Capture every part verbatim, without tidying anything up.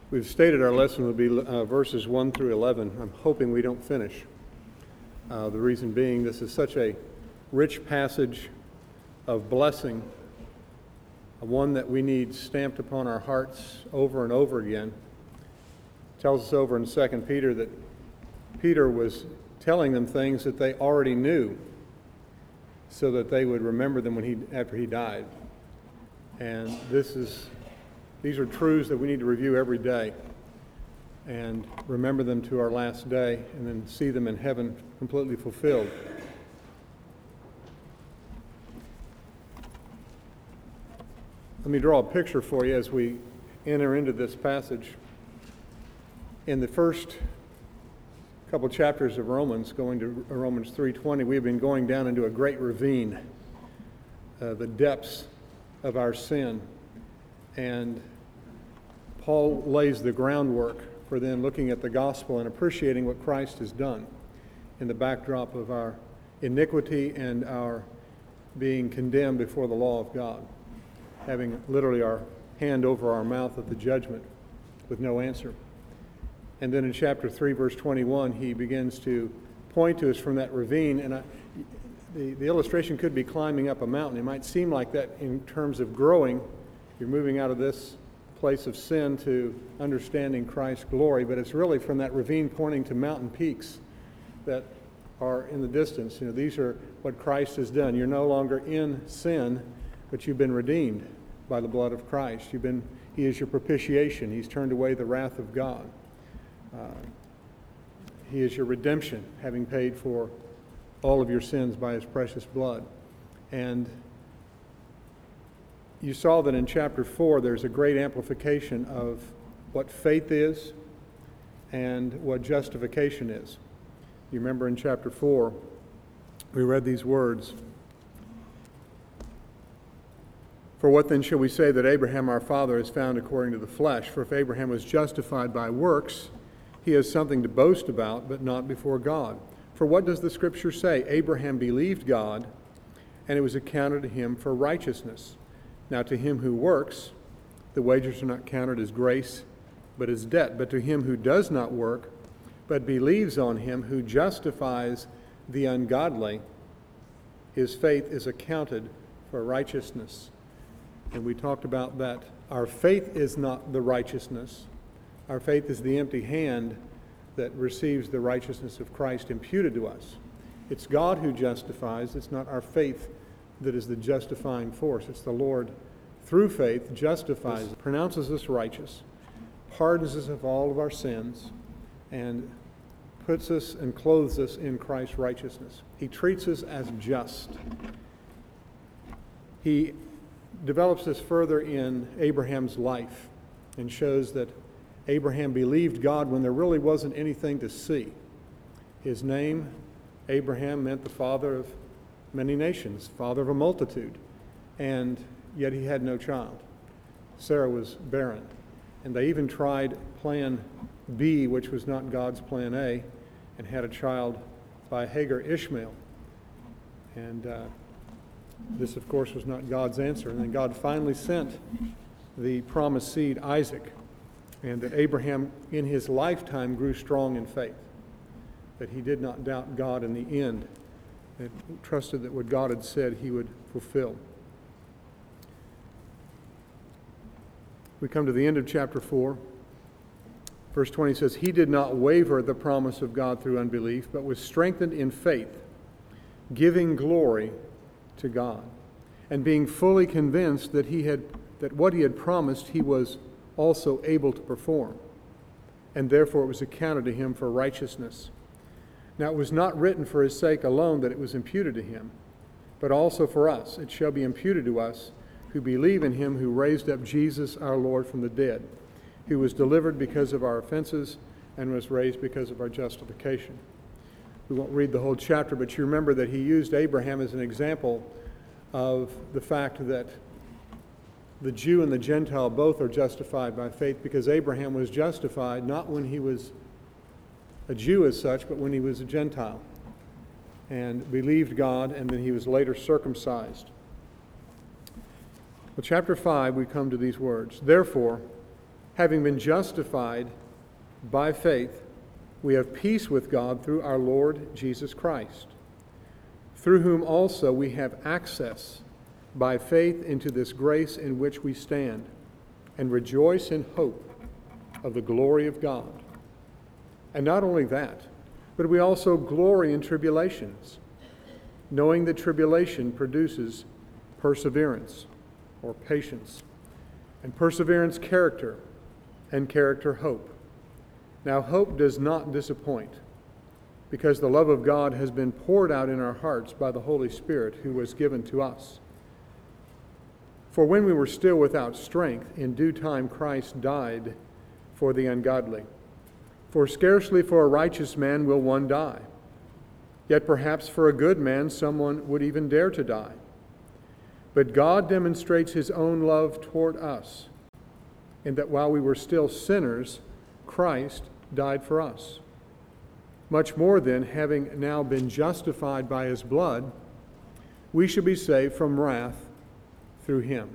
We've stated our lesson would be uh, verses one through eleven. I'm hoping we don't finish. Uh, the reason being, this is such a rich passage of blessing, one that we need stamped upon our hearts over and over again. It tells us over in Second Peter that Peter was telling them things that they already knew so that they would remember them when he after he died. And this is these are truths that we need to review every day and remember them to our last day and then see them in heaven completely fulfilled. Let me draw a picture for you as we enter into this passage. In the first couple chapters of Romans, going to Romans three twenty, we've been going down into a great ravine, uh, the depths of our sin. And Paul lays the groundwork for then looking at the gospel and appreciating what Christ has done in the backdrop of our iniquity and our being condemned before the law of God, having literally our hand over our mouth at the judgment with no answer. And then in chapter three, verse twenty-one, he begins to point to us from that ravine. And I, the, the illustration could be climbing up a mountain. It might seem like that in terms of growing. You're moving out of this place of sin to understanding Christ's glory, but it's really from that ravine pointing to mountain peaks that are in the distance. You know, these are what Christ has done. You're no longer in sin, but you've been redeemed by the blood of Christ. You've been, He is your propitiation. He's turned away the wrath of God. Uh, he is your redemption, having paid for all of your sins by His precious blood. And you saw that in chapter four, there's a great amplification of what faith is and what justification is. You remember in chapter four, we read these words. For what then shall we say that Abraham our father is found according to the flesh? For if Abraham was justified by works, he has something to boast about, but not before God. For what does the Scripture say? Abraham believed God, and it was accounted to him for righteousness. Now to him who works, the wages are not counted as grace, but as debt. But to him who does not work, but believes on him who justifies the ungodly, his faith is accounted for righteousness. And we talked about that. Our faith is not the righteousness. Our faith is the empty hand that receives the righteousness of Christ imputed to us. It's God who justifies. It's not our faith that is the justifying force. It's the Lord, through faith, justifies, pronounces us righteous, pardons us of all of our sins, and puts us and clothes us in Christ's righteousness. He treats us as just. He develops this further in Abraham's life and shows that Abraham believed God when there really wasn't anything to see. His name, Abraham, meant the father of many nations, father of a multitude, and yet he had no child. Sarah was barren, and they even tried plan B, which was not God's plan A, and had a child by Hagar, Ishmael. And uh, this, of course, was not God's answer. And then God finally sent the promised seed, Isaac, and that Abraham, in his lifetime, grew strong in faith, that he did not doubt God in the end, and trusted that what God had said he would fulfill. We come to the end of chapter four. Verse twenty says, He did not waver at the promise of God through unbelief, but was strengthened in faith, giving glory to God, and being fully convinced that he had that what he had promised he was also able to perform, and therefore it was accounted to him for righteousness. Now it was not written for his sake alone that it was imputed to him, but also for us. It shall be imputed to us who believe in him who raised up Jesus our Lord from the dead, who was delivered because of our offenses and was raised because of our justification. We won't read the whole chapter, but you remember that he used Abraham as an example of the fact that the Jew and the Gentile both are justified by faith, because Abraham was justified not when he was a Jew as such, but when he was a Gentile, and believed God, and then he was later circumcised. Well, chapter five, we come to these words. Therefore, having been justified by faith, we have peace with God through our Lord Jesus Christ, through whom also we have access by faith into this grace in which we stand, and rejoice in hope of the glory of God. And not only that, but we also glory in tribulations, knowing that tribulation produces perseverance or patience, and perseverance character, and character hope. Now hope does not disappoint, because the love of God has been poured out in our hearts by the Holy Spirit who was given to us. For when we were still without strength, in due time Christ died for the ungodly. For scarcely for a righteous man will one die, yet perhaps for a good man someone would even dare to die. But God demonstrates his own love toward us, in that while we were still sinners, Christ died for us. Much more then, having now been justified by his blood, we should be saved from wrath through him.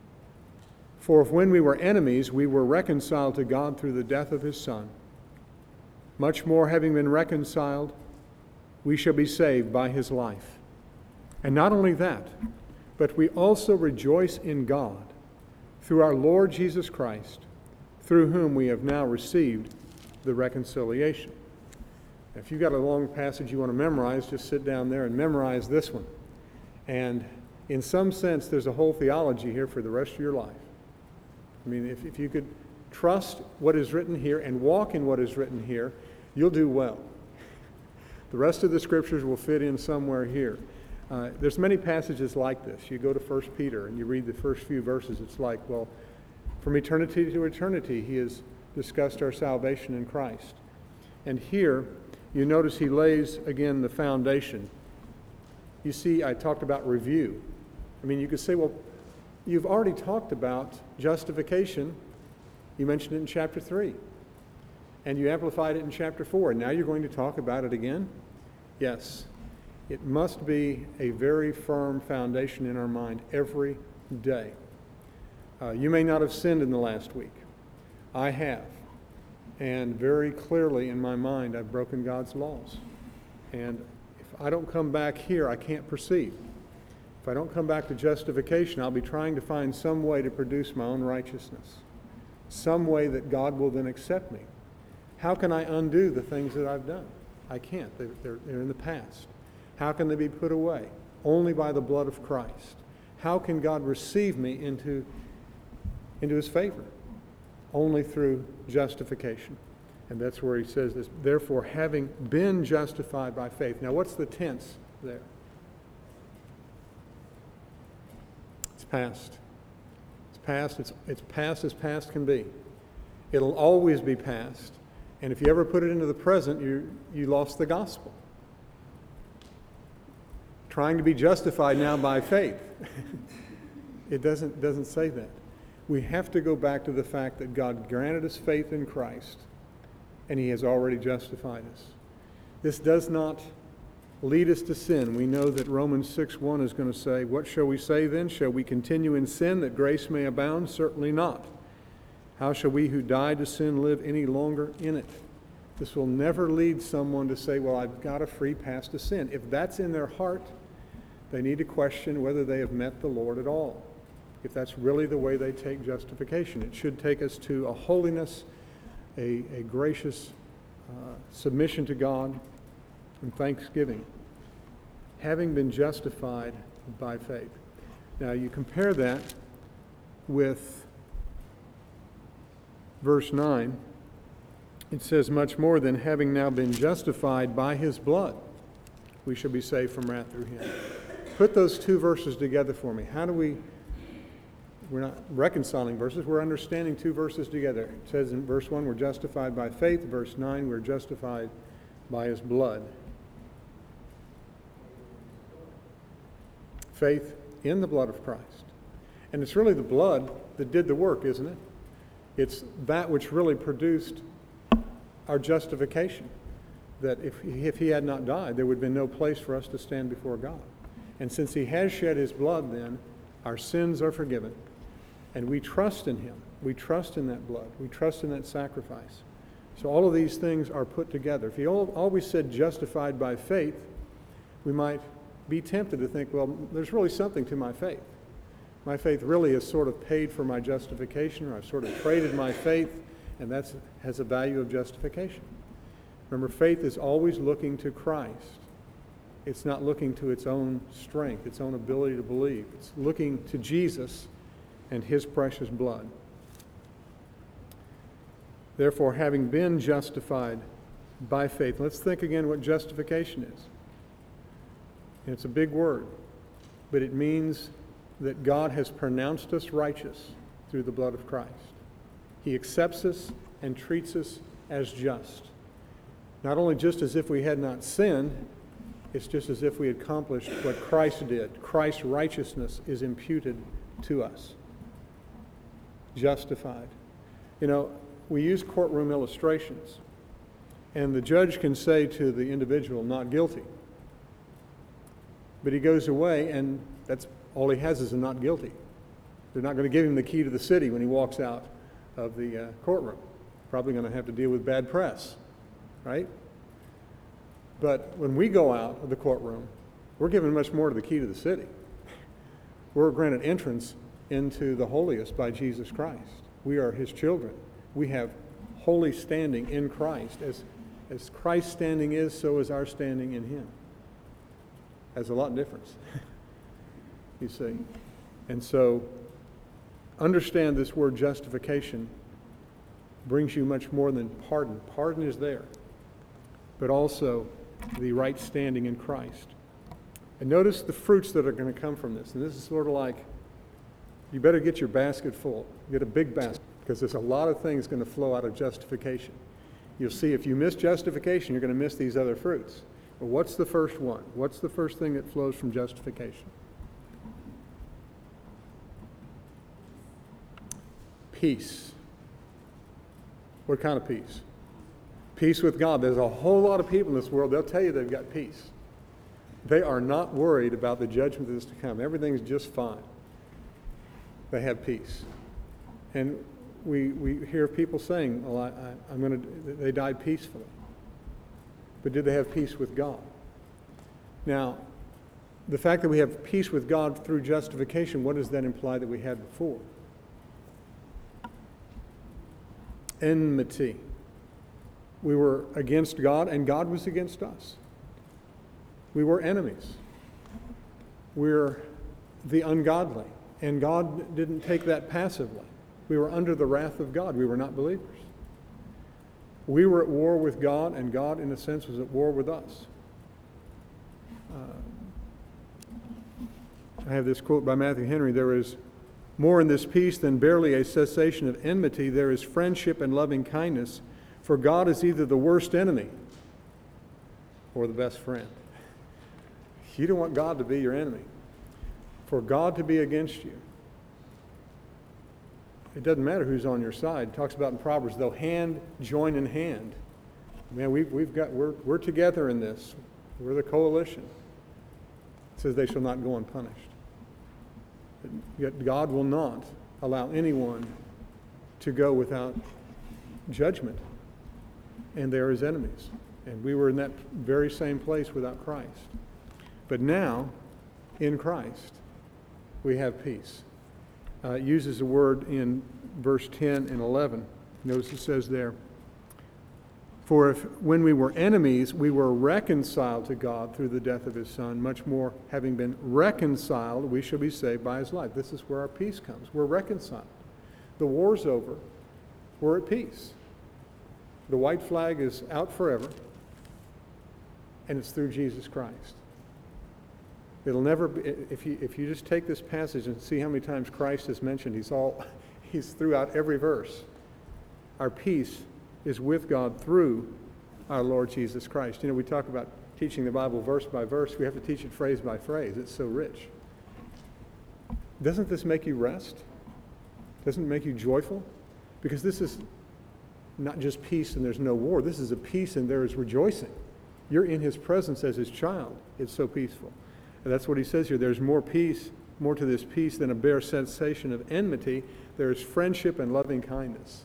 For if when we were enemies, we were reconciled to God through the death of his Son, much more having been reconciled, we shall be saved by his life. And not only that, but we also rejoice in God through our Lord Jesus Christ, through whom we have now received the reconciliation. If you've got a long passage you want to memorize, just sit down there and memorize this one. And in some sense, there's a whole theology here for the rest of your life. I mean, if, if you could trust what is written here and walk in what is written here, you'll do well. The rest of the scriptures will fit in somewhere here. Uh, there's many passages like this. You go to First Peter and you read the first few verses. It's like, well, from eternity to eternity, he has discussed our salvation in Christ. And here, you notice he lays, again, the foundation. You see, I talked about review. I mean, you could say, well, you've already talked about justification. You mentioned it in chapter three. And you amplified it in chapter four. And now you're going to talk about it again? Yes. It must be a very firm foundation in our mind every day. Uh, you may not have sinned in the last week. I have. And very clearly in my mind, I've broken God's laws. And if I don't come back here, I can't proceed. If I don't come back to justification, I'll be trying to find some way to produce my own righteousness, some way that God will then accept me. How can I undo the things that I've done? I can't. They're, they're, they're in the past. How can they be put away? Only by the blood of Christ. How can God receive me into, into his favor? Only through justification. And that's where he says this, therefore, having been justified by faith. Now, what's the tense there? It's past. It's past. It's, it's past as past can be. It'll always be past. And if you ever put it into the present, you, you lost the gospel. Trying to be justified now by faith. It doesn't, doesn't say that. We have to go back to the fact that God granted us faith in Christ, and he has already justified us. This does not lead us to sin. We know that Romans six one is going to say, what shall we say then? Shall we continue in sin that grace may abound? Certainly not. How shall we who died to sin live any longer in it? This will never lead someone to say, well, I've got a free pass to sin. If that's in their heart, they need to question whether they have met the Lord at all. If that's really the way they take justification. It should take us to a holiness, a, a gracious uh, submission to God, and thanksgiving, having been justified by faith. Now you compare that with verse nine. It says, much more than having now been justified by his blood, we shall be saved from wrath through him. Put those two verses together for me. How do we... We're not reconciling verses, we're understanding two verses together. It says in verse one, we're justified by faith. Verse nine, we're justified by his blood. Faith in the blood of Christ. And it's really the blood that did the work, isn't it? It's that which really produced our justification. That if, if he had not died, there would have been no place for us to stand before God. And since he has shed his blood then, our sins are forgiven. And we trust in him. We trust in that blood. We trust in that sacrifice. So all of these things are put together. If he always said justified by faith, we might be tempted to think, well, there's really something to my faith. My faith really has sort of paid for my justification, or I've sort of traded my faith, and that has a value of justification. Remember, faith is always looking to Christ. It's not looking to its own strength, its own ability to believe. It's looking to Jesus and his precious blood. Therefore, having been justified by faith, let's think again what justification is. And it's a big word, but it means that God has pronounced us righteous through the blood of Christ. He accepts us and treats us as just. Not only just as if we had not sinned, it's just as if we had accomplished what Christ did. Christ's righteousness is imputed to us. Justified. You know, we use courtroom illustrations, and the judge can say to the individual, not guilty. But he goes away, and that's all he has is a not guilty. They're not going to give him the key to the city when he walks out of the uh, courtroom. Probably going to have to deal with bad press, right? But when we go out of the courtroom, we're given much more to the key to the city. We're granted entrance into the holiest by Jesus Christ. We are his children. We have holy standing in Christ. As, as Christ's standing is, so is our standing in him. Has a lot of difference, you see. And so, understand this word justification brings you much more than pardon. Pardon is there, but also the right standing in Christ. And notice the fruits that are going to come from this. And this is sort of like, you better get your basket full. Get a big basket, because there's a lot of things going to flow out of justification. You'll see if you miss justification, you're going to miss these other fruits. But what's the first one? What's the first thing that flows from justification? Peace. What kind of peace? Peace with God. There's a whole lot of people in this world, they'll tell you they've got peace. They are not worried about the judgment that is to come. Everything's just fine. They have peace. And we we hear people saying, well, I, I, I'm going to, they died peacefully. But did they have peace with God? Now, the fact that we have peace with God through justification, what does that imply that we had before? Enmity. We were against God, and God was against us. We were enemies. We're the ungodly, and God didn't take that passively. We were under the wrath of God. We were not believers. We were at war with God, and God, in a sense, was at war with us. Uh, I have this quote by Matthew Henry: there is more in this peace than barely a cessation of enmity. There is friendship and loving kindness, for God is either the worst enemy or the best friend. You don't want God to be your enemy. For God to be against you, it doesn't matter who's on your side. It talks about in Proverbs, though hand join in hand. Man, we've, we've got, we're, we're together in this. We're the coalition. It says they shall not go unpunished. Yet God will not allow anyone to go without judgment. And they're his enemies. And we were in that very same place without Christ. But now, in Christ, we have peace. Uh, it uses a word in verse ten and eleven. Notice it says there, for if when we were enemies, we were reconciled to God through the death of his Son, much more having been reconciled, we shall be saved by his life. This is where our peace comes. We're reconciled. The war's over. We're at peace. The white flag is out forever, and it's through Jesus Christ. It'll never be, if you if you just take this passage and see how many times Christ is mentioned, he's all he's throughout every verse. Our peace is with God through our Lord Jesus Christ. You know, we talk about teaching the Bible verse by verse. We have to teach it phrase by phrase. It's so rich. Doesn't this make you rest? Doesn't it make you joyful? Because this is not just peace and there's no war. This is a peace and there is rejoicing. You're in his presence as his child. It's so peaceful. And that's what he says here. There's more peace more to this peace than a bare sensation of enmity. There is friendship and loving kindness.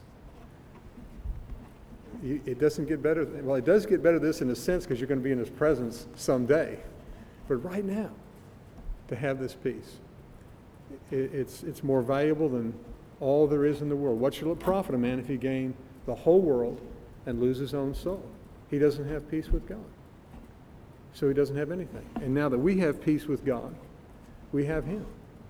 It doesn't get better. Well, it does get better this in a sense because you're going to be in his presence someday. But right now, to have this peace, it's, it's more valuable than all there is in the world. What shall it profit a man if he gain the whole world and lose his own soul? He doesn't have peace with God. So he doesn't have anything. And now that we have peace with God, we have him.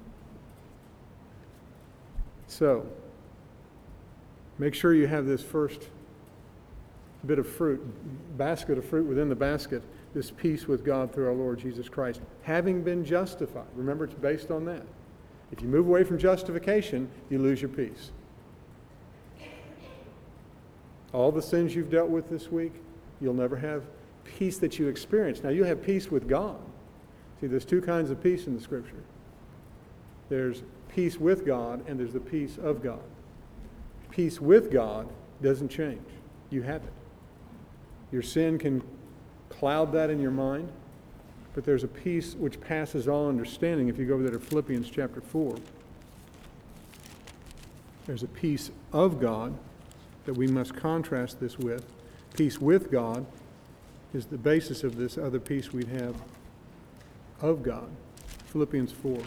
So, make sure you have this first bit of fruit, basket of fruit within the basket, this peace with God through our Lord Jesus Christ, having been justified. Remember, it's based on that. If you move away from justification, you lose your peace. All the sins you've dealt with this week, you'll never have peace that you experience. Now, you'll have peace with God. See, there's two kinds of peace in the Scripture. There's peace with God, and there's the peace of God. Peace with God doesn't change. You have it. Your sin can cloud that in your mind, but there's a peace which passes all understanding. If you go over there to Philippians chapter four, there's a peace of God that we must contrast this with. Peace with God is the basis of this other peace we'd have of God. Philippians four.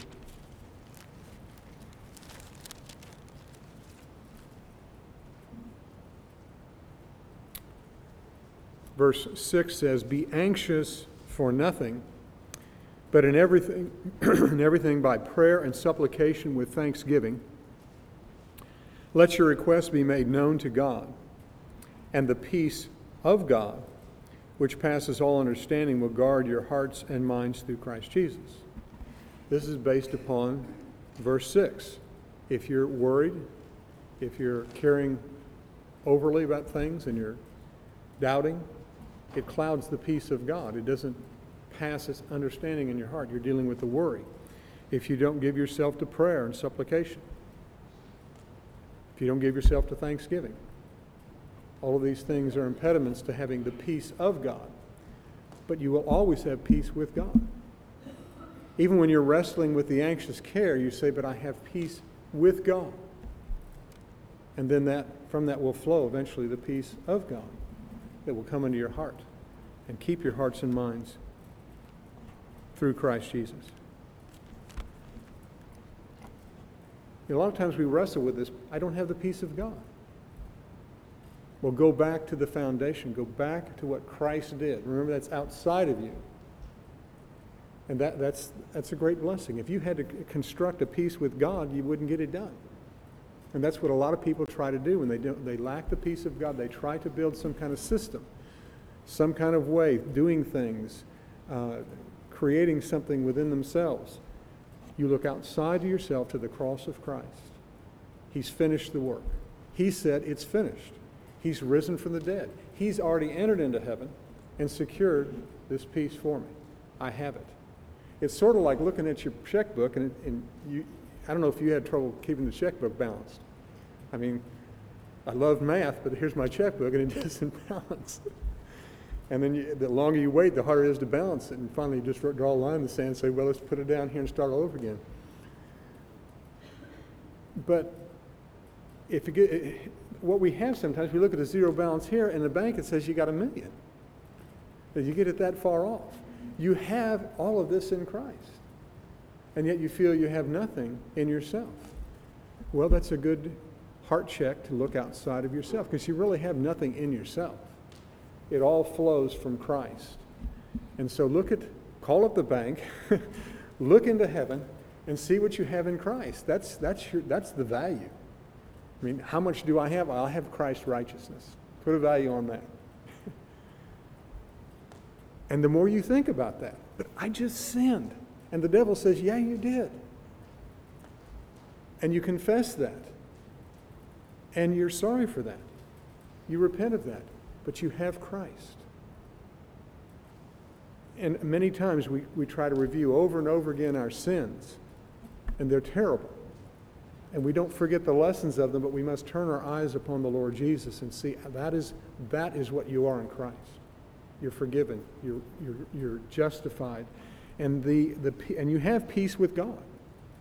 Verse six says, "Be anxious for nothing, but in everything, in everything by prayer and supplication with thanksgiving, let your requests be made known to God, and the peace of God, which passes all understanding, will guard your hearts and minds through Christ Jesus." This is based upon verse six. If you're worried, if you're caring overly about things and you're doubting, it clouds the peace of God. It doesn't pass its understanding in your heart. You're dealing with the worry. If you don't give yourself to prayer and supplication, if you don't give yourself to thanksgiving, all of these things are impediments to having the peace of God. But you will always have peace with God. Even when you're wrestling with the anxious care, you say, but I have peace with God. And then that from that will flow eventually the peace of God that will come into your heart and keep your hearts and minds through Christ Jesus. You know, a lot of times we wrestle with this, I don't have the peace of God. Well, go back to the foundation. Go back to what Christ did. Remember, that's outside of you. And that, that's, that's a great blessing. If you had to construct a peace with God, you wouldn't get it done. And that's what a lot of people try to do when they don't, they lack the peace of God. They try to build some kind of system, some kind of way, doing things, uh, creating something within themselves. You look outside of yourself to the cross of Christ. He's finished the work. He said, it's finished. He's risen from the dead. He's already entered into heaven and secured this peace for me. I have it. It's sort of like looking at your checkbook, and, and you, I don't know if you had trouble keeping the checkbook balanced. I mean, I love math, but here's my checkbook, and it doesn't balance. And then you, the longer you wait, the harder it is to balance it. And finally, you just draw a line in the sand and say, well, let's put it down here and start all over again. But if you get, what we have sometimes, we look at the zero balance here, and the bank, it says you got a million. That you get it that far off. You have all of this in Christ. And yet you feel you have nothing in yourself. Well, that's a good heart check to look outside of yourself, because you really have nothing in yourself. It all flows from Christ. And so look at, call up the bank, look into heaven, and see what you have in Christ. That's, that's, your, that's the value. I mean, how much do I have? I have Christ's righteousness. Put a value on that. And the more you think about that, but I just sinned. And the devil says, yeah, you did. And you confess that. And you're sorry for that. You repent of that. But you have Christ. And many times we, we try to review over and over again our sins. And they're terrible. And we don't forget the lessons of them, but we must turn our eyes upon the Lord Jesus and see that is, that is what you are in Christ. You're forgiven. You're, you're, you're justified. And, the, the, and you have peace with God.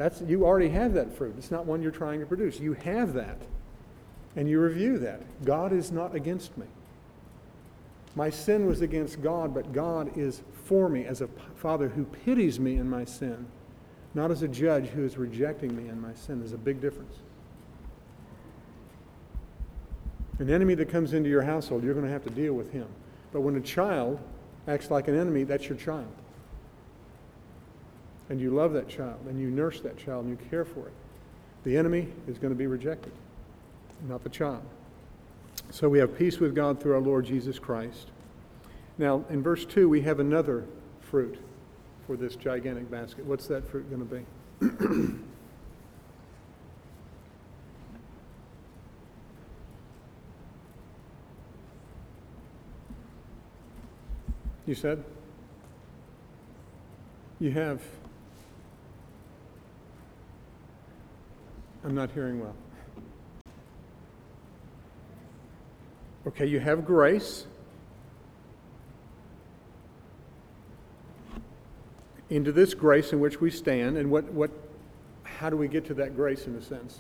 That's, you already have that fruit. It's not one you're trying to produce. You have that. And you review that. God is not against me. My sin was against God, but God is for me as a Father who pities me in my sin, not as a judge who is rejecting me in my sin. There's a big difference. An enemy that comes into your household, you're going to have to deal with him. But when a child acts like an enemy, that's your child. And you love that child, and you nurse that child, and you care for it. The enemy is going to be rejected, not the child. So we have peace with God through our Lord Jesus Christ. Now, in verse two, we have another fruit for this gigantic basket. What's that fruit going to be? You said? You have... I'm not hearing well. Okay, you have grace. Into this grace in which we stand, and what, what, how do we get to that grace in a sense?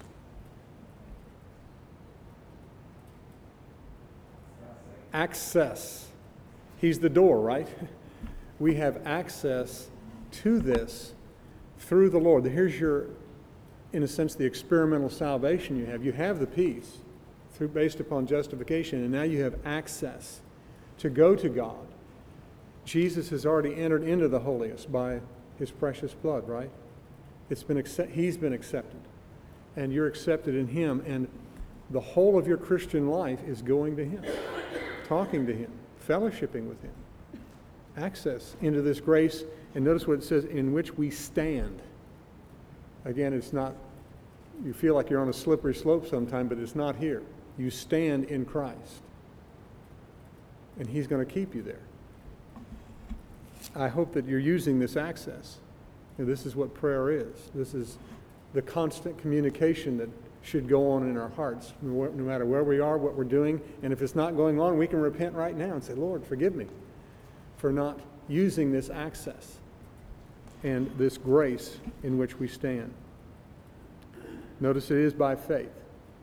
Access. He's the door, right? We have access to this through the Lord. Here's your, in a sense, the experimental salvation you have. You have the peace through based upon justification, and now you have access to go to God. Jesus has already entered into the holiest by his precious blood, right? It's been accept- he's been accepted, and you're accepted in him, and the whole of your Christian life is going to him, talking to him, fellowshipping with him. Access into this grace, and notice what it says, in which we stand. Again, it's not, you feel like you're on a slippery slope sometime, but it's not here. You stand in Christ, and he's going to keep you there. I hope that you're using this access. You know, this is what prayer is. This is the constant communication that should go on in our hearts, no matter where we are, what we're doing. And if it's not going on, we can repent right now and say, Lord, forgive me for not using this access and this grace in which we stand. Notice it is by faith.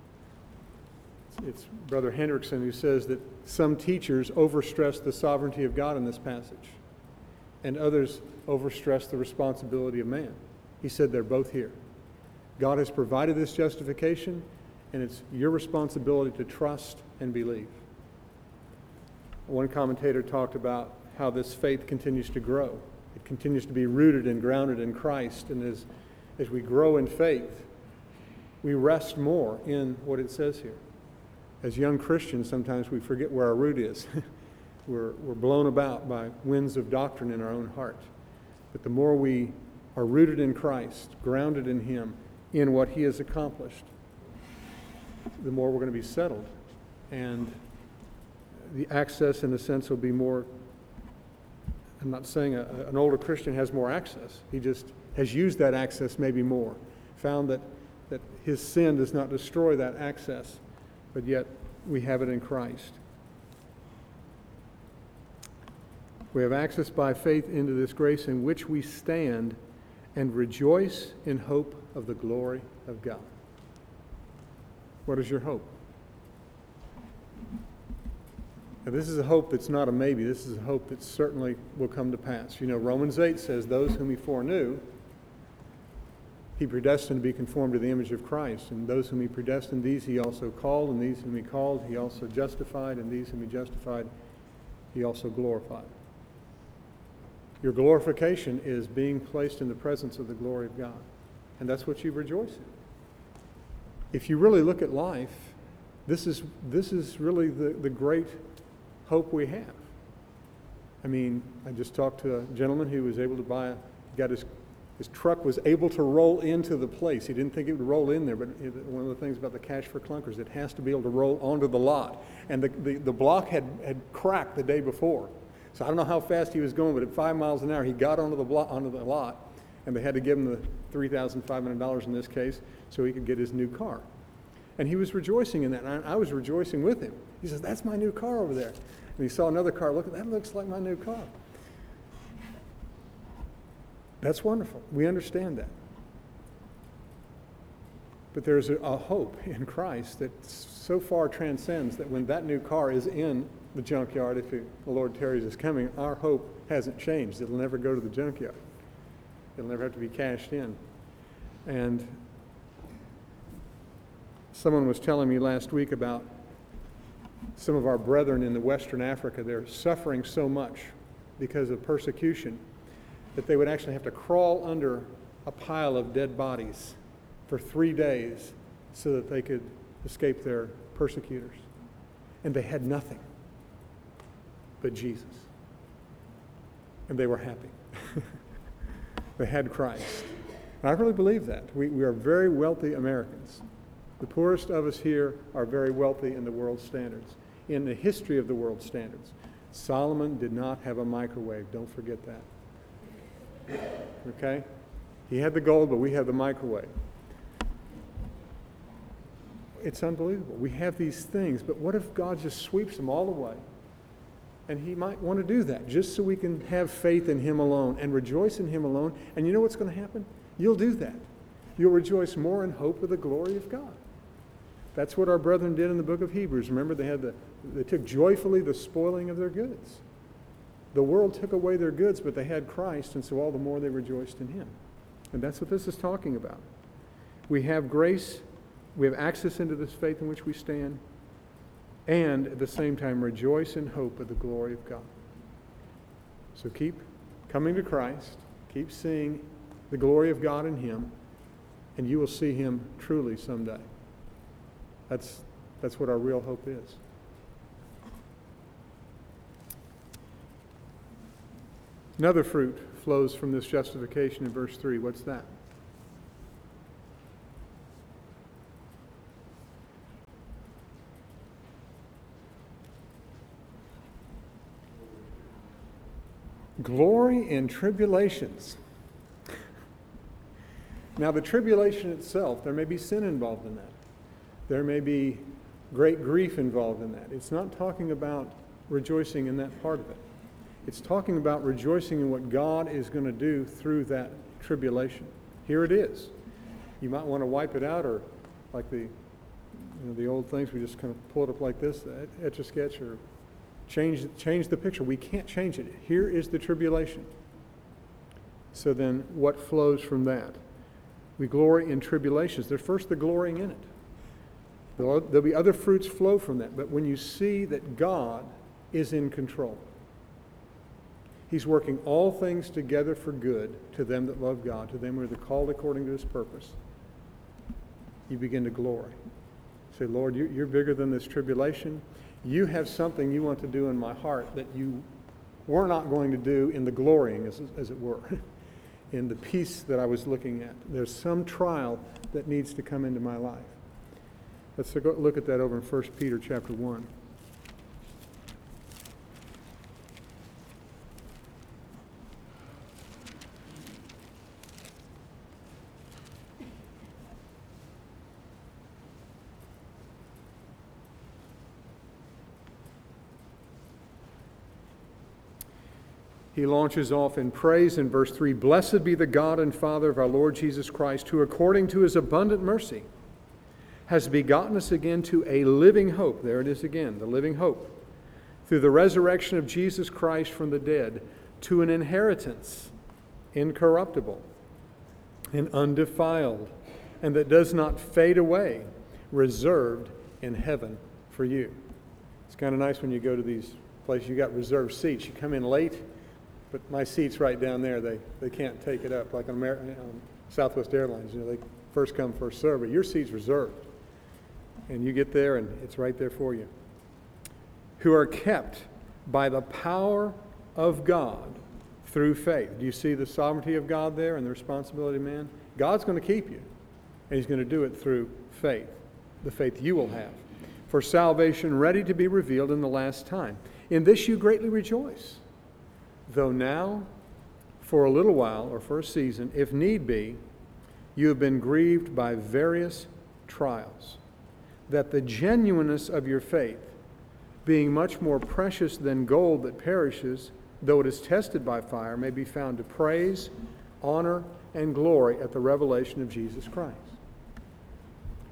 It's Brother Hendrickson who says that some teachers overstress the sovereignty of God in this passage, and others overstress the responsibility of man. He said they're both here. God has provided this justification, and it's your responsibility to trust and believe. One commentator talked about how this faith continues to grow. It continues to be rooted and grounded in Christ, and as, as we grow in faith, we rest more in what it says here. As young Christians, sometimes we forget where our root is. We're, we're blown about by winds of doctrine in our own heart. But the more we are rooted in Christ, grounded in him, in what he has accomplished, the more we're going to be settled. And the access, in a sense, will be more, I'm not saying a, an older Christian has more access. He just has used that access maybe more, found that, that his sin does not destroy that access, but yet we have it in Christ. We have access by faith into this grace in which we stand and rejoice in hope of the glory of God. What is your hope? Now, this is a hope that's not a maybe. This is a hope that certainly will come to pass. You know, Romans eight says, those whom he foreknew, he predestined to be conformed to the image of Christ. And those whom he predestined, these he also called. And these whom he called, he also justified. And these whom he justified, he also glorified. Your glorification is being placed in the presence of the glory of God. And that's what you rejoice in. If you really look at life, this is this is really the, the great hope we have. I mean, I just talked to a gentleman who was able to buy, got his, his truck was able to roll into the place. He didn't think it would roll in there, but it, one of the things about the Cash for Clunkers, it has to be able to roll onto the lot. And the, the, the block had, had cracked the day before. So I don't know how fast he was going, but at five miles an hour, he got onto the block, onto the lot, and they had to give him the three thousand five hundred dollars in this case so he could get his new car. And he was rejoicing in that, and I, I was rejoicing with him. He says, that's my new car over there. And he saw another car. Look, that looks like my new car. That's wonderful. We understand that. But there's a, a hope in Christ that so far transcends that when that new car is in the junkyard, if it, the Lord tarries is coming, our hope hasn't changed. It'll never go to the junkyard. It'll never have to be cashed in. And someone was telling me last week about some of our brethren in the Western Africa. They're suffering so much because of persecution that they would actually have to crawl under a pile of dead bodies for three days so that they could escape their persecutors. And they had nothing but Jesus. And they were happy. They had Christ. And I really believe that. We, we are very wealthy Americans. The poorest of us here are very wealthy in the world's standards, in the history of the world's standards. Solomon did not have a microwave. Don't forget that. Okay? He had the gold, but we have the microwave. It's unbelievable. We have these things, but what if God just sweeps them all away? And he might want to do that just so we can have faith in him alone and rejoice in him alone. And you know what's going to happen? You'll do that. You'll rejoice more in hope of the glory of God. That's what our brethren did in the book of Hebrews. Remember, they had the they took joyfully the spoiling of their goods. The world took away their goods, but they had Christ, and so all the more they rejoiced in him. And that's what this is talking about. We have grace, we have access into this faith in which we stand, and at the same time rejoice in hope of the glory of God. So keep coming to Christ, keep seeing the glory of God in him, and you will see him truly someday. That's, that's what our real hope is. Another fruit flows from this justification in verse three. What's that? Glory in tribulations. Now, the tribulation itself, there may be sin involved in that. There may be great grief involved in that. It's not talking about rejoicing in that part of it. It's talking about rejoicing in what God is going to do through that tribulation. Here it is. You might want to wipe it out, or like the you know, the old things, we just kind of pull it up like this, etch a sketch, or change change the picture. We can't change it. Here is the tribulation. So then what flows from that? We glory in tribulations. There's first the glorying in it. There'll, there'll be other fruits flow from that. But when you see that God is in control, he's working all things together for good to them that love God, to them who are called according to his purpose, you begin to glory. Say, Lord, you're bigger than this tribulation. You have something you want to do in my heart that you were not going to do in the glorying, as, as it were, in the peace that I was looking at. There's some trial that needs to come into my life. Let's look at that over in First Peter chapter one. He launches off in praise in verse three. Blessed be the God and Father of our Lord Jesus Christ, who according to his abundant mercy has begotten us again to a living hope. There it is again, the living hope. Through the resurrection of Jesus Christ from the dead, to an inheritance incorruptible and undefiled, and that does not fade away, reserved in heaven for you. It's kind of nice when you go to these places, you got reserved seats. You come in late, but my seat's right down there. They they can't take it up like on Amer- um, Southwest Airlines. You know, they first come, first serve, but your seat's reserved. And you get there, and it's right there for you. Who are kept by the power of God through faith. Do you see the sovereignty of God there and the responsibility of man? God's going to keep you, and he's going to do it through faith, the faith you will have, for salvation ready to be revealed in the last time. In this you greatly rejoice, though now, for a little while, or for a season, if need be, you have been grieved by various trials, that the genuineness of your faith, being much more precious than gold that perishes, though it is tested by fire, may be found to praise, honor, and glory at the revelation of Jesus Christ.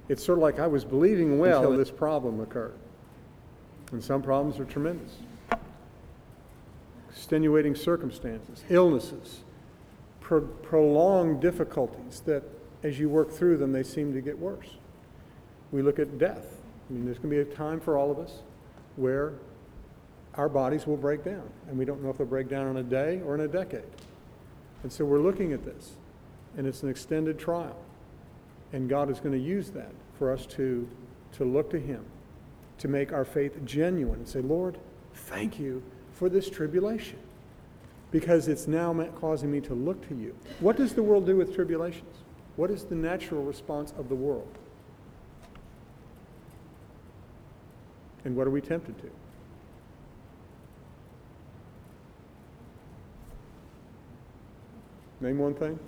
It's sort of like I was believing well until this problem occurred. And some problems are tremendous. Extenuating circumstances, illnesses, pro- prolonged difficulties that as you work through them, they seem to get worse. We look at death. I mean, there's going to be a time for all of us where our bodies will break down. And we don't know if they'll break down in a day or in a decade. And so we're looking at this. And it's an extended trial. And God is going to use that for us to, to look to Him, to make our faith genuine and say, Lord, thank you for this tribulation, because it's now causing me to look to you. What does the world do with tribulations? What is the natural response of the world? And what are we tempted to? Name one thing.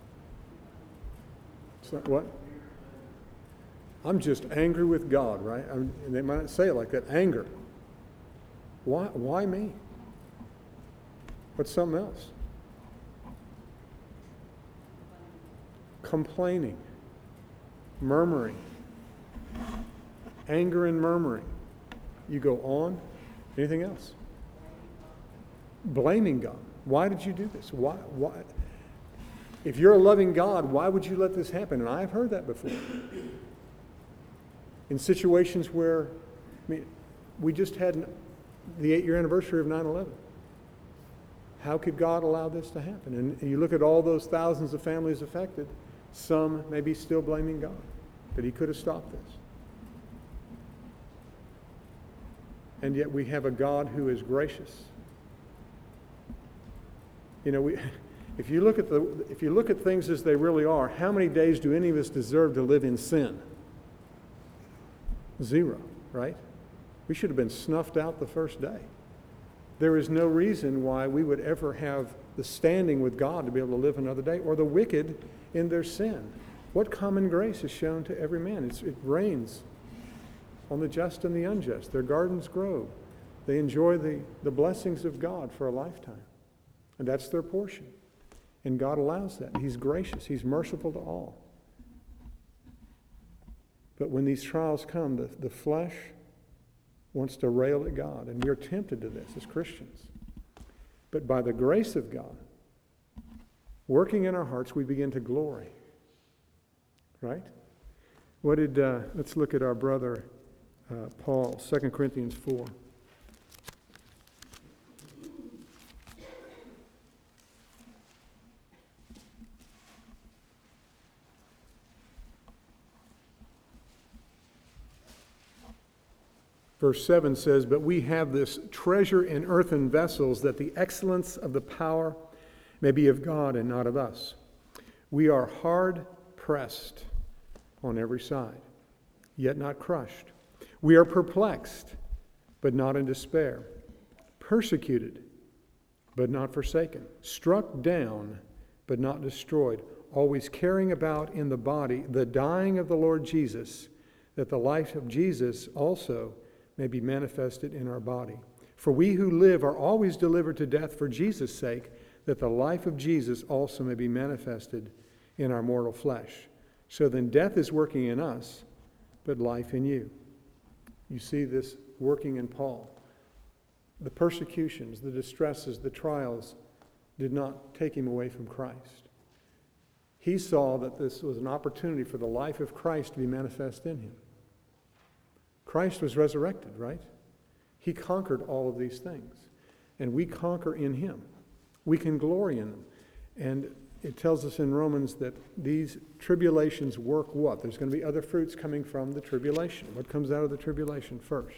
It's not, what? I'm just angry with God, right? I mean, they might say it like that, anger. Why, why me? What's something else? Complaining, murmuring, anger and murmuring. You go on. Anything else? Blaming God. Why did you do this? Why? Why? If you're a loving God, why would you let this happen? And I've heard that before. In situations where, I mean, we just had the eight-year anniversary of nine eleven. How could God allow this to happen? And, and you look at all those thousands of families affected, some may be still blaming God, that He could have stopped this. And yet we have a God who is gracious. You know, we, if you look at the, if you look at things as they really are, how many days do any of us deserve to live in sin? Zero, right? We should have been snuffed out the first day. There is no reason why we would ever have the standing with God to be able to live another day, or the wicked in their sin. What common grace is shown to every man? It's, it rains on the just and the unjust. Their gardens grow. They enjoy the, the blessings of God for a lifetime. And that's their portion. And God allows that. He's gracious. He's merciful to all. But when these trials come, the, the flesh wants to rail at God. And we are tempted to this as Christians. But by the grace of God, working in our hearts, we begin to glory. Right? What did, uh, let's look at our brother uh, Paul, Second Corinthians four. Verse seven says, "But we have this treasure in earthen vessels, that the excellence of the power may be of God and not of us. We are hard pressed on every side, yet not crushed. We are perplexed, but not in despair. Persecuted, but not forsaken. Struck down, but not destroyed. Always carrying about in the body the dying of the Lord Jesus, that the life of Jesus also may be manifested in our body. For we who live are always delivered to death for Jesus' sake, that the life of Jesus also may be manifested in our mortal flesh. So then death is working in us, but life in you." You see this working in Paul. The persecutions, the distresses, the trials did not take him away from Christ. He saw that this was an opportunity for the life of Christ to be manifest in him. Christ was resurrected, right? He conquered all of these things. And we conquer in him. We can glory in them. And it tells us in Romans that these tribulations work what? There's going to be other fruits coming from the tribulation. What comes out of the tribulation first?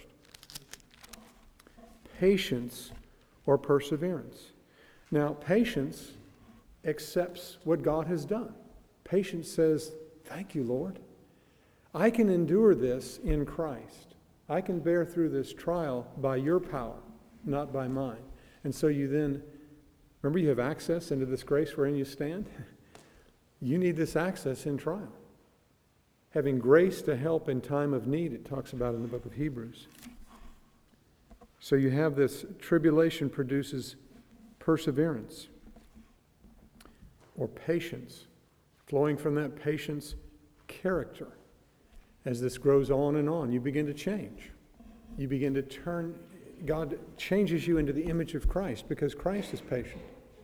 Patience or perseverance. Now, patience accepts what God has done. Patience says, "Thank you, Lord. I can endure this in Christ. I can bear through this trial by your power, not by mine." And so you then, remember, you have access into this grace wherein you stand. You need this access in trial. Having grace to help in time of need, it talks about in the book of Hebrews. So you have this tribulation produces perseverance or patience. Flowing from that patience, character. as this grows on and on, you begin to change. You begin to turn, God changes you into the image of Christ because Christ is patient.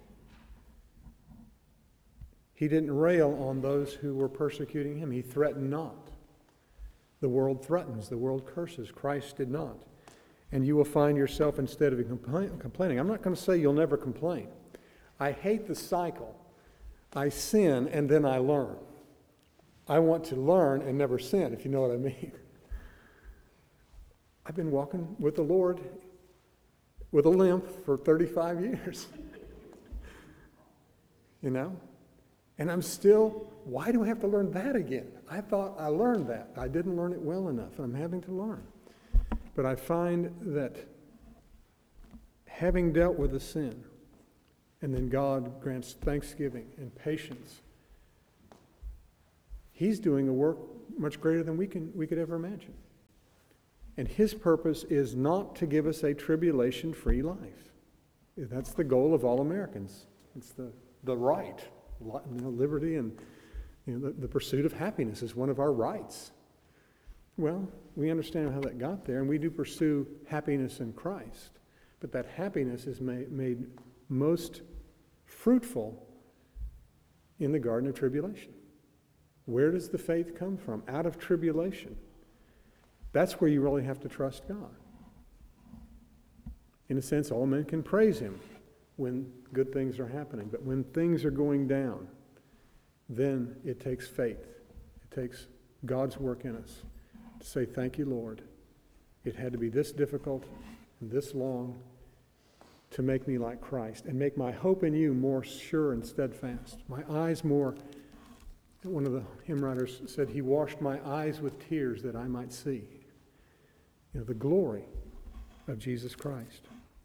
He didn't rail on those who were persecuting him. He threatened not. The world threatens, the world curses. Christ did not. And you will find yourself, instead of compla- complaining, I'm not going to say you'll never complain. I hate the cycle. I sin and then I learn. I want to learn and never sin, if you know what I mean. I've been walking with the Lord with a limp for thirty-five years. You know? And I'm still, why do I have to learn that again? I thought I learned that. I didn't learn it well enough, and I'm having to learn. But I find that having dealt with the sin, and then God grants thanksgiving and patience, he's doing a work much greater than we can we could ever imagine. And his purpose is not to give us a tribulation-free life. That's the goal of all Americans. It's the, the right. You know, liberty and you know, the, the pursuit of happiness is one of our rights. Well, we understand how that got there, and we do pursue happiness in Christ. But that happiness is made, made most fruitful in the garden of tribulation. Where does the faith come from? Out of tribulation. That's where you really have to trust God. In a sense, all men can praise him when good things are happening. But when things are going down, then it takes faith. It takes God's work in us to say, thank you, Lord. It had to be this difficult and this long to make me like Christ and make my hope in you more sure and steadfast. My eyes more, one of the hymn writers said, he washed my eyes with tears that I might see, you know, the glory of Jesus Christ.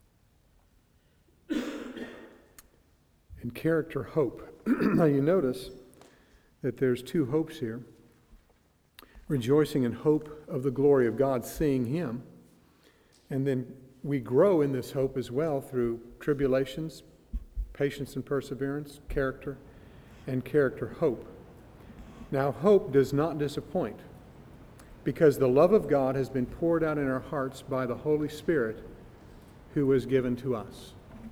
And character hope. Now you notice that there's two hopes here. Rejoicing in hope of the glory of God, seeing him. And then we grow in this hope as well through tribulations, patience and perseverance, character, and character hope. Now hope does not disappoint, because the love of God has been poured out in our hearts by the Holy Spirit who was given to us.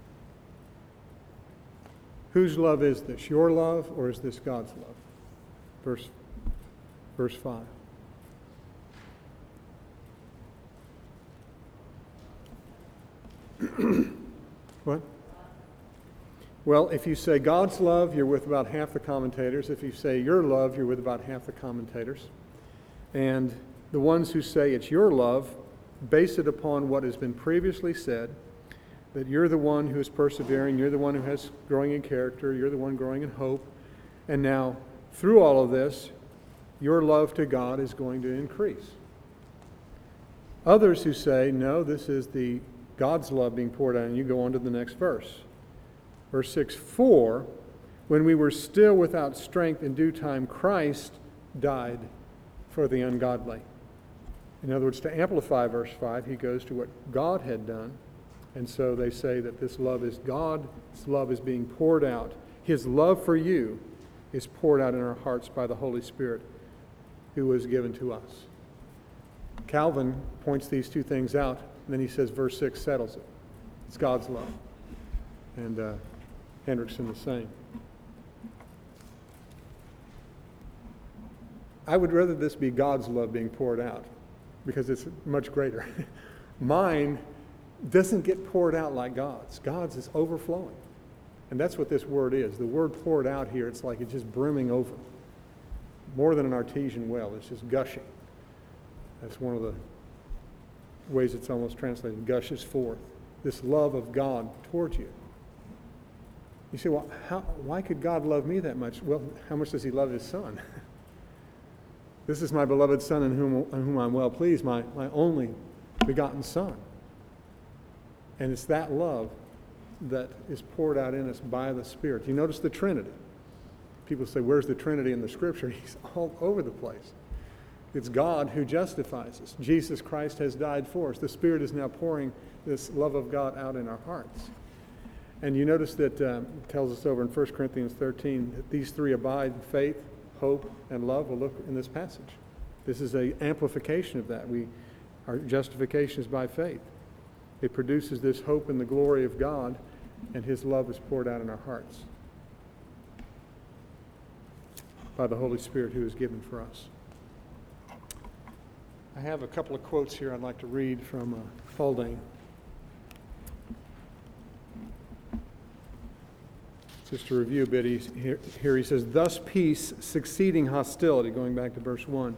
Whose love is this? Your love, or is this God's love? Verse, verse five. What? Well, if you say God's love, you're with about half the commentators. If you say your love, you're with about half the commentators. And the ones who say it's your love base it upon what has been previously said, that you're the one who is persevering, you're the one who has growing in character, you're the one growing in hope. And now, through all of this, your love to God is going to increase. Others who say, no, this is the God's love being poured out, and you go on to the next verse. Verse six, for when we were still without strength, in due time Christ died for the ungodly. In other words, to amplify verse five, he goes to what God had done. And so they say that this love is God's love is being poured out. His love for you is poured out in our hearts by the Holy Spirit who was given to us. Calvin points these two things out, and then he says verse six settles it. It's God's love. And uh, Hendrickson the same. I would rather this be God's love being poured out, because it's much greater. Mine doesn't get poured out like God's. God's is overflowing. And that's what this word is. The word poured out here, it's like it's just brimming over. More than an artesian well, it's just gushing. That's one of the ways it's almost translated, gushes forth. This love of God towards you. You say, well, how, why could God love me that much? Well, how much does he love his son? This is my beloved son in whom, in whom I'm well pleased, my, my only begotten son. And it's that love that is poured out in us by the Spirit. You notice the Trinity. People say, where's the Trinity in the Scripture? He's all over the place. It's God who justifies us. Jesus Christ has died for us. The Spirit is now pouring this love of God out in our hearts. And you notice that um, it tells us over in First Corinthians thirteen that these three abide: faith, hope, and love. We'll look in this passage. This is an amplification of that. We, our justification is by faith. It produces this hope in the glory of God, and His love is poured out in our hearts by the Holy Spirit who is given for us. I have a couple of quotes here I'd like to read from uh, Haldane. Just to review a bit, he's, here, here he says, thus peace succeeding hostility, going back to verse one,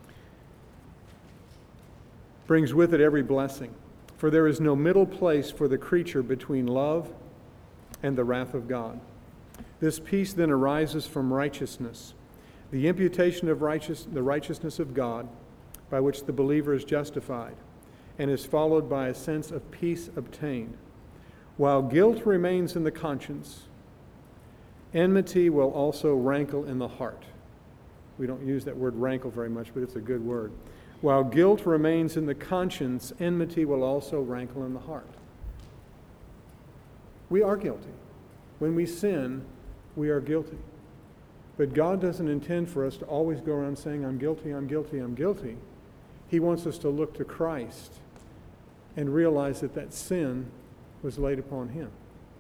brings with it every blessing. For there is no middle place for the creature between love and the wrath of God. This peace then arises from righteousness, the imputation of righteous, the righteousness of God, by which the believer is justified, and is followed by a sense of peace obtained. While guilt remains in the conscience, enmity will also rankle in the heart. We don't use that word rankle very much, but it's a good word. While guilt remains in the conscience, enmity will also rankle in the heart. We are guilty. When we sin, we are guilty. But God doesn't intend for us to always go around saying, I'm guilty, I'm guilty, I'm guilty. He wants us to look to Christ and realize that that sin was laid upon Him.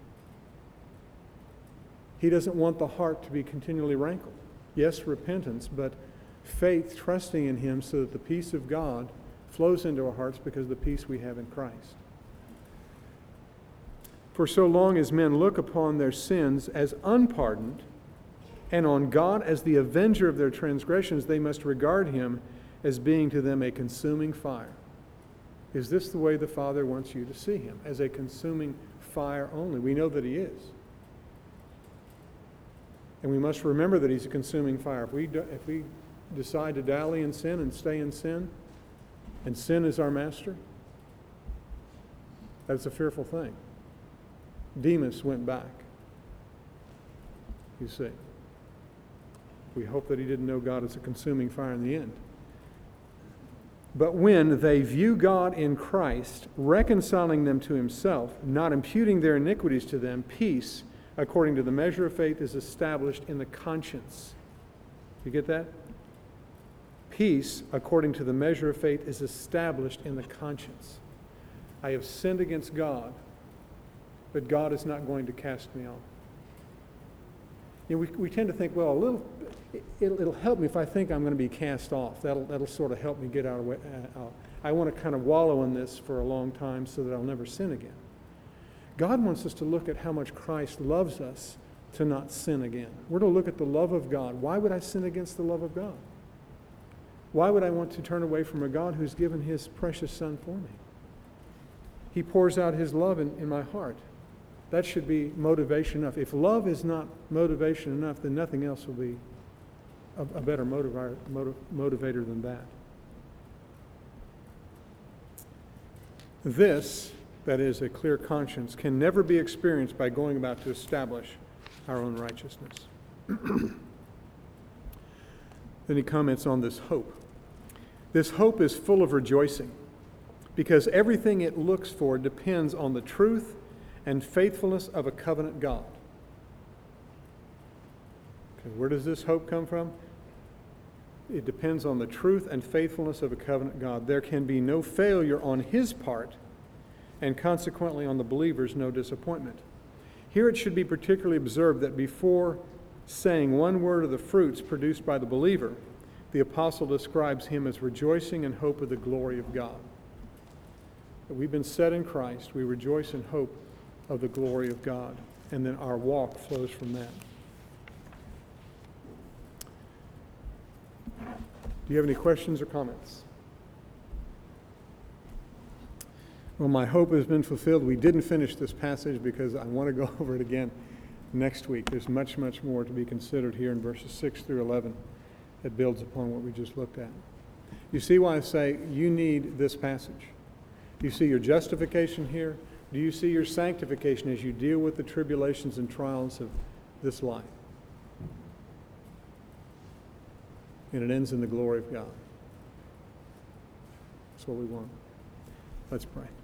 He doesn't want the heart to be continually rankled. Yes, repentance, but faith, trusting in Him so that the peace of God flows into our hearts because of the peace we have in Christ. For so long as men look upon their sins as unpardoned and on God as the avenger of their transgressions, they must regard Him as being to them a consuming fire. Is this the way the Father wants you to see Him? As a consuming fire only? We know that He is. And we must remember that He's a consuming fire. If we, do, if we decide to dally in sin and stay in sin, and sin is our master, that's a fearful thing. Demas went back. You see. We hope that he didn't know God as a consuming fire in the end. But when they view God in Christ, reconciling them to Himself, not imputing their iniquities to them, peace, according to the measure of faith, is established in the conscience. You get that? Peace, according to the measure of faith, is established in the conscience. I have sinned against God, but God is not going to cast me off. You know, we, we tend to think, well, a little, it, it'll help me if I think I'm going to be cast off. That'll, that'll sort of help me get out of it. Uh, I want to kind of wallow in this for a long time so that I'll never sin again. God wants us to look at how much Christ loves us to not sin again. We're to look at the love of God. Why would I sin against the love of God? Why would I want to turn away from a God who's given His precious Son for me? He pours out His love in, in my heart. That should be motivation enough. If love is not motivation enough, then nothing else will be a, a better motivator, motiv, motivator than that. This, that is, a clear conscience, can never be experienced by going about to establish our own righteousness. Then he comments on this hope. This hope is full of rejoicing because everything it looks for depends on the truth and faithfulness of a covenant God. Okay, where does this hope come from? It depends on the truth and faithfulness of a covenant God. There can be no failure on His part, and consequently on the believer's no disappointment. Here it should be particularly observed that before saying one word of the fruits produced by the believer, the apostle describes him as rejoicing in hope of the glory of God. That we've been set in Christ, we rejoice in hope of the glory of God, and then our walk flows from that. Do you have any questions or comments? Well, my hope has been fulfilled. We didn't finish this passage because I want to go over it again next week. There's much, much more to be considered here in verses six through eleven that builds upon what we just looked at. You see why I say you need this passage? You see your justification here? Do you see your sanctification as you deal with the tribulations and trials of this life? And it ends in the glory of God. That's what we want. Let's pray.